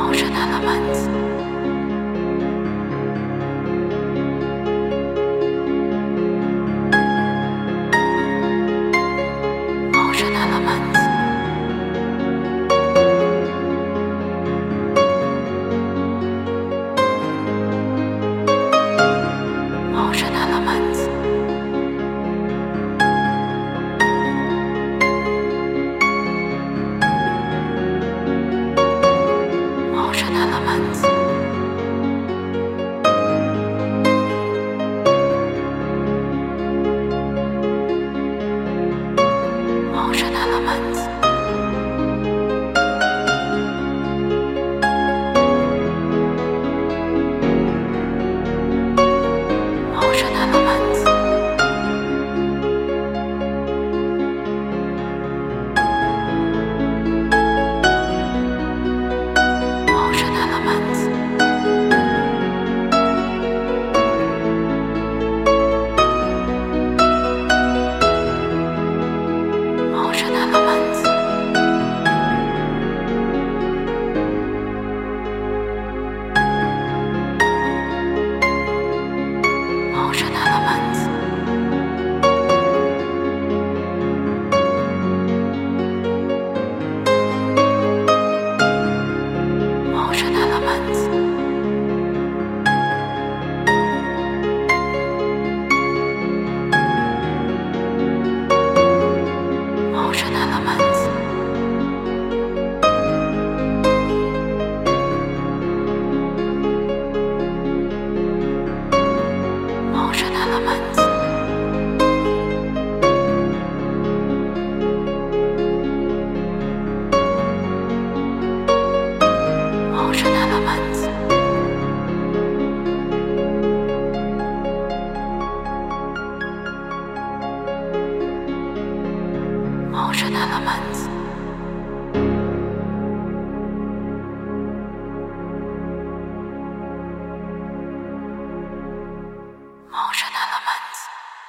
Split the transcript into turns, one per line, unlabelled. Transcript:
Ocean elements. Ocean elements. Ocean elements. Ocean elements. Ocean elements. Ocean elements. Ocean elements. Ocean elements. Ocean elements. Ocean elements. Ocean elements. Ocean elements. Ocean elements. Ocean elements.